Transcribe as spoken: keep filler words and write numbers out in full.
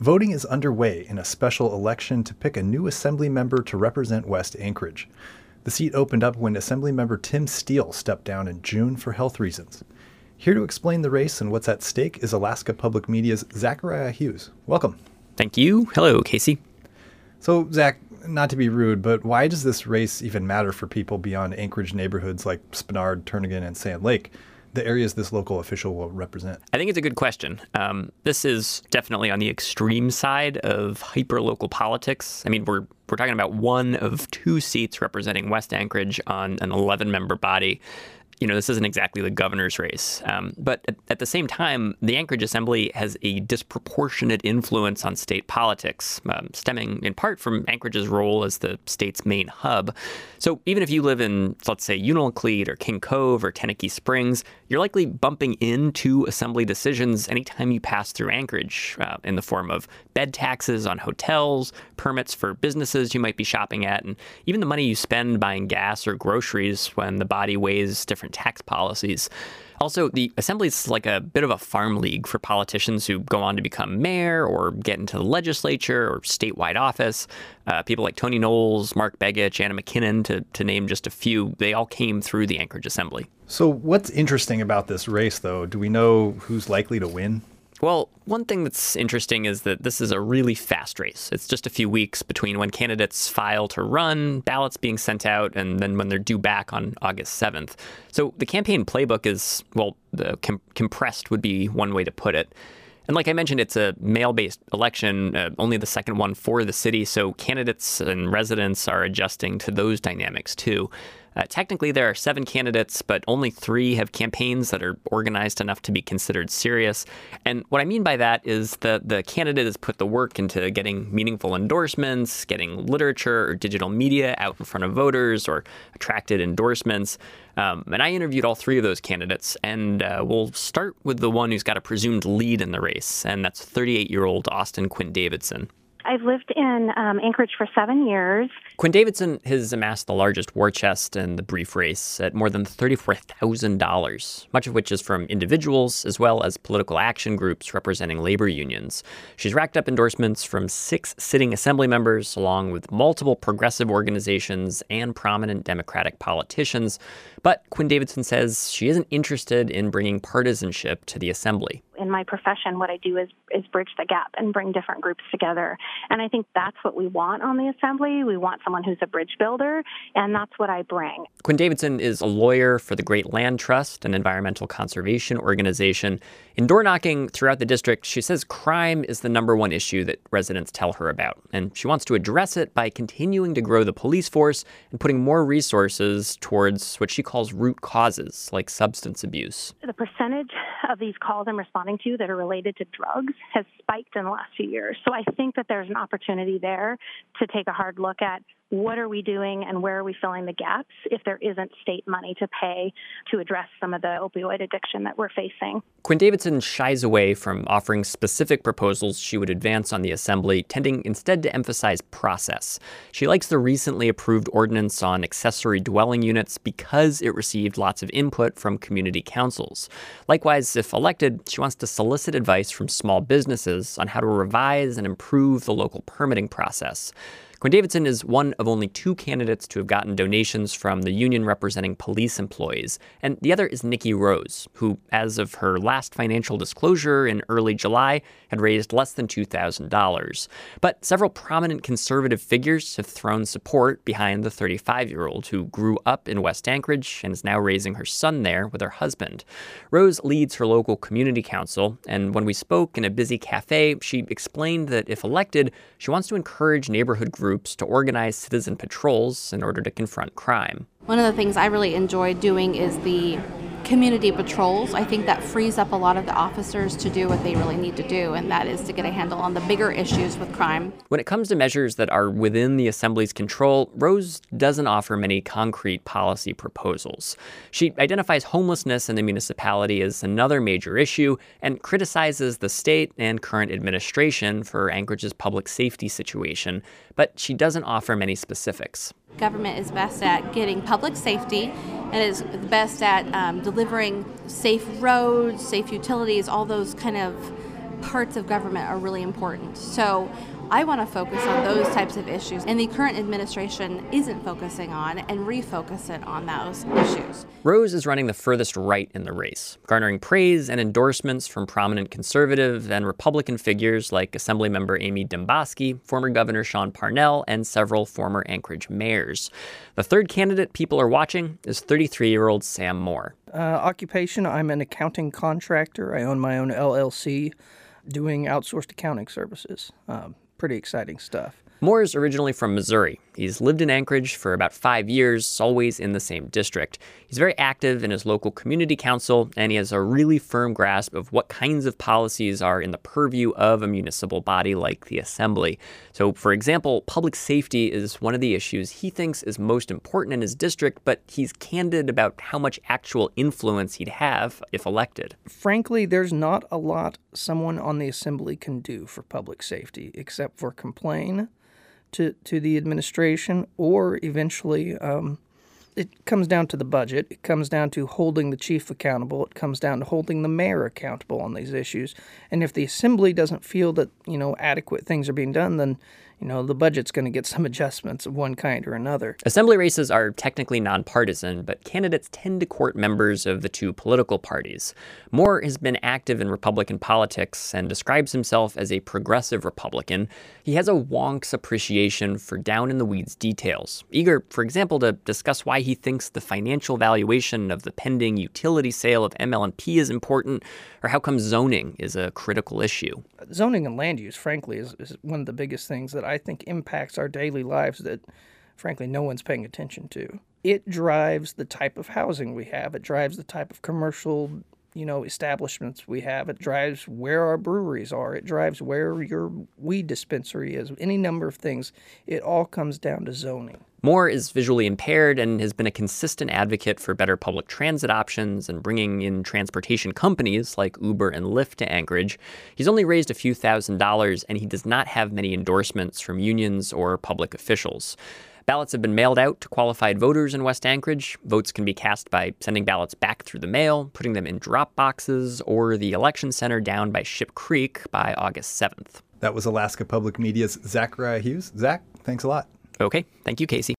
Voting is underway in a special election to pick a new assembly member to represent West Anchorage. The seat opened up when Assemblymember Tim Steele stepped down in June for health reasons. Here to explain the race and what's at stake is Alaska Public Media's Zachariah Hughes. Welcome. Thank you. Hello, Casey. So, Zach, not to be rude, but why does this race even matter for people beyond Anchorage neighborhoods like Spenard, Turnagain, and Sand Lake, the areas this local official will represent? I think it's a good question. Um, this is definitely on the extreme side of hyper-local politics. I mean, we're we're talking about one of two seats representing West Anchorage on an eleven-member body. You know, this isn't exactly the governor's race. Um, but at, at the same time, the Anchorage Assembly has a disproportionate influence on state politics, um, stemming in part from Anchorage's role as the state's main hub. So even if you live in, let's say, Unalakleet or King Cove or Tenakee Springs, you're likely bumping into assembly decisions anytime you pass through Anchorage, uh, in the form of bed taxes on hotels, permits for businesses you might be shopping at, and even the money you spend buying gas or groceries when the body weighs different tax policies. Also, the assembly is like a bit of a farm league for politicians who go on to become mayor or get into the legislature or statewide office. Uh, people like Tony Knowles, Mark Begich, Anna McKinnon, to, to name just a few, they all came through the Anchorage Assembly. So what's interesting about this race, though? Do we know who's likely to win? Well, one thing that's interesting is that this is a really fast race. It's just a few weeks between when candidates file to run, ballots being sent out, and then when they're due back on August seventh. So the campaign playbook is, well, the com- compressed would be one way to put it. And like I mentioned, it's a mail-based election, uh, only the second one for the city, so candidates and residents are adjusting to those dynamics too. Uh, technically, there are seven candidates, but only three have campaigns that are organized enough to be considered serious. And what I mean by that is that the candidate has put the work into getting meaningful endorsements, getting literature or digital media out in front of voters, or attracted endorsements. Um, and I interviewed all three of those candidates, and uh, we'll start with the one who's got a presumed lead in the race, and that's thirty-eight-year-old Austin Quinn Davidson. I've lived in um, Anchorage for seven years. Quinn Davidson has amassed the largest war chest in the brief race at more than thirty-four thousand dollars, much of which is from individuals as well as political action groups representing labor unions. She's racked up endorsements from six sitting assembly members, along with multiple progressive organizations and prominent Democratic politicians. But Quinn Davidson says she isn't interested in bringing partisanship to the assembly. In my profession, what I do is, is bridge the gap and bring different groups together. And I think that's what we want on the assembly. We want someone who's a bridge builder, and that's what I bring. Quinn Davidson is a lawyer for the Great Land Trust, an environmental conservation organization. In door knocking throughout the district, she says crime is the number one issue that residents tell her about. And she wants to address it by continuing to grow the police force and putting more resources towards what she calls root causes, like substance abuse. The percentage of these calls I'm responding to that are related to drugs has spiked in the last few years. So I think that there's an opportunity there to take a hard look at what are we doing and where are we filling the gaps if there isn't state money to pay to address some of the opioid addiction that we're facing. Quinn Davidson shies away from offering specific proposals she would advance on the assembly, tending instead to emphasize process. She likes the recently approved ordinance on accessory dwelling units because it received lots of input from community councils. Likewise, if elected, she wants to solicit advice from small businesses on how to revise and improve the local permitting process. Quinn Davidson is one of only two candidates to have gotten donations from the union representing police employees, and the other is Nikki Rose, who, as of her last financial disclosure in early July, had raised less than two thousand dollars. But several prominent conservative figures have thrown support behind the thirty-five-year-old who grew up in West Anchorage and is now raising her son there with her husband. Rose leads her local community council, and when we spoke in a busy cafe, she explained that if elected, she wants to encourage neighborhood groups groups to organize citizen patrols in order to confront crime. One of the things I really enjoy doing is the community patrols. I think that frees up a lot of the officers to do what they really need to do, and that is to get a handle on the bigger issues with crime. When it comes to measures that are within the Assembly's control, Rose doesn't offer many concrete policy proposals. She identifies homelessness in the municipality as another major issue and criticizes the state and current administration for Anchorage's public safety situation, but she doesn't offer many specifics. Government is best at getting public safety and is best at um, delivering safe roads, safe utilities, all those kind of parts of government are really important. So I want to focus on those types of issues, and the current administration isn't focusing on, and refocus it on those issues. Rose is running the furthest right in the race, garnering praise and endorsements from prominent conservative and Republican figures like Assemblymember Amy Demboski, former Governor Sean Parnell, and several former Anchorage mayors. The third candidate people are watching is thirty-three-year-old Sam Moore. Uh, occupation, I'm an accounting contractor. I own my own L L C doing outsourced accounting services. Um, pretty exciting stuff. Moore is originally from Missouri. He's lived in Anchorage for about five years, always in the same district. He's very active in his local community council, and he has a really firm grasp of what kinds of policies are in the purview of a municipal body like the Assembly. So, for example, public safety is one of the issues he thinks is most important in his district, but he's candid about how much actual influence he'd have if elected. Frankly, there's not a lot someone on the Assembly can do for public safety, except for complain to, to the administration, or eventually um, it comes down to the budget. It comes down to holding the chief accountable. It comes down to holding the mayor accountable on these issues. And if the Assembly doesn't feel that, you know, adequate things are being done, then, you know, the budget's going to get some adjustments of one kind or another. Assembly races are technically nonpartisan, but candidates tend to court members of the two political parties. Moore has been active in Republican politics and describes himself as a progressive Republican. He has a wonks appreciation for down-in-the-weeds details, eager, for example, to discuss why he thinks the financial valuation of the pending utility sale of M L N P is important, or how come zoning is a critical issue. Zoning and land use, frankly, is, is one of the biggest things that I think impacts our daily lives that, frankly, no one's paying attention to. It drives the type of housing we have. It drives the type of commercial, you know, establishments we have. It drives where our breweries are. It drives where your weed dispensary is. Any number of things. It all comes down to zoning. Moore is visually impaired and has been a consistent advocate for better public transit options and bringing in transportation companies like Uber and Lyft to Anchorage. He's only raised a few thousand dollars, and he does not have many endorsements from unions or public officials. Ballots have been mailed out to qualified voters in West Anchorage. Votes can be cast by sending ballots back through the mail, putting them in drop boxes, or the election center down by Ship Creek by August seventh. That was Alaska Public Media's Zachariah Hughes. Zach, thanks a lot. Okay, thank you, Casey.